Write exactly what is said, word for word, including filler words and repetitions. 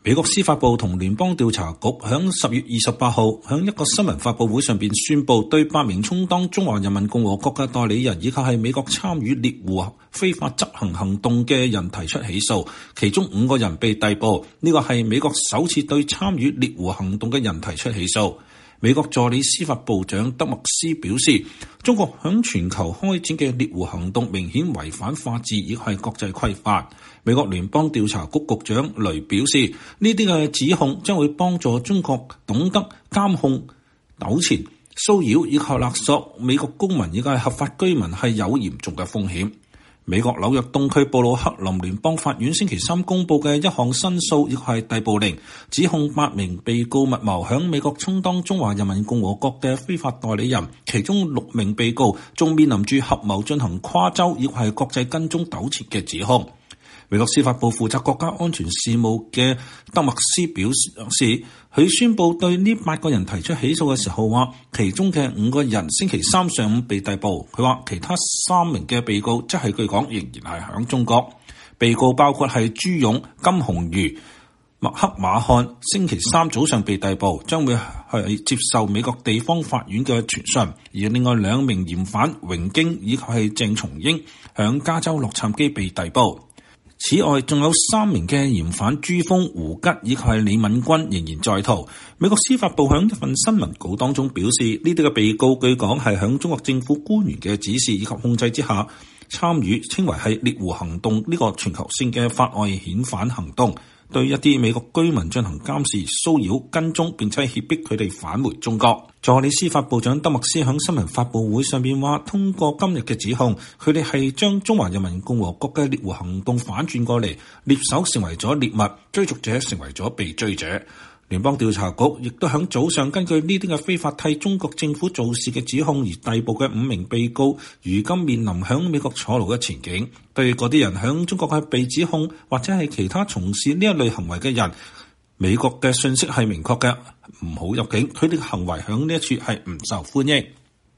美國司法部同聯邦調查局響十月二十八號響一個新聞發佈會上邊宣布，對八名充當中華人民共和國嘅代理人以及係美國參與獵狐非法執行行動嘅人提出起訴，其中五個人被逮捕。呢個係美國首次對參與獵狐行動嘅人提出起訴。美國助理司法部長德默斯表示，中國響全球開展嘅獵狐行動明顯違反法治，亦係國際規範。美國聯邦調查局局長雷表示，呢啲嘅指控將會幫助中國懂得監控糾纏、騷擾以及勒索美國公民以及合法居民係有嚴重嘅風險。美國紐約東區布魯克林聯邦法院星期三公佈嘅一項申訴，亦係逮捕令，指控八名被告密謀響美國充當中華人民共和國嘅非法代理人，其中六名被告仲面臨住合謀進行跨州亦係國際跟蹤糾纏嘅指控。美國司法部負責國家安全事務嘅德默斯表示，佢宣布對呢八個人提出起訴嘅時候話，其中嘅五個人星期三上午被逮捕。佢話其他三名嘅被告即係據講仍然係響中國。被告包括係朱勇、金紅瑜、麥克馬漢，星期三早上被逮捕，將會係接受美國地方法院嘅傳訊。而另外兩名嫌犯榮京以及係鄭松英響加州洛杉磯被逮捕。此外，仲有三名嘅嫌犯朱峰、胡吉以及係李敏君仍然在逃。美國司法部響一份新聞稿當中表示，呢啲嘅被告據講係響中國政府官員嘅指示以及控制之下參與，稱為係獵狐行動呢個全球性嘅法外遣返行動，對一啲美國居民進行監視、騷擾、跟蹤，並且脅迫佢哋返回中國。助理司法部長德默斯喺新聞發佈會上邊話，通過今日嘅指控，佢哋係將中華人民共和國嘅獵狐行動反轉過嚟，獵手成為咗獵物，追逐者成為咗被追者。聯邦調查局亦都喺早上根據呢啲嘅非法替中國政府做事嘅指控而逮捕嘅五名被告，如今面臨響美國坐牢嘅前景。對嗰啲人響中國係被指控或者係其他從事呢一類行為嘅人，美國嘅信息係明確嘅，唔好入境，佢哋嘅行為響呢一處係唔受歡迎。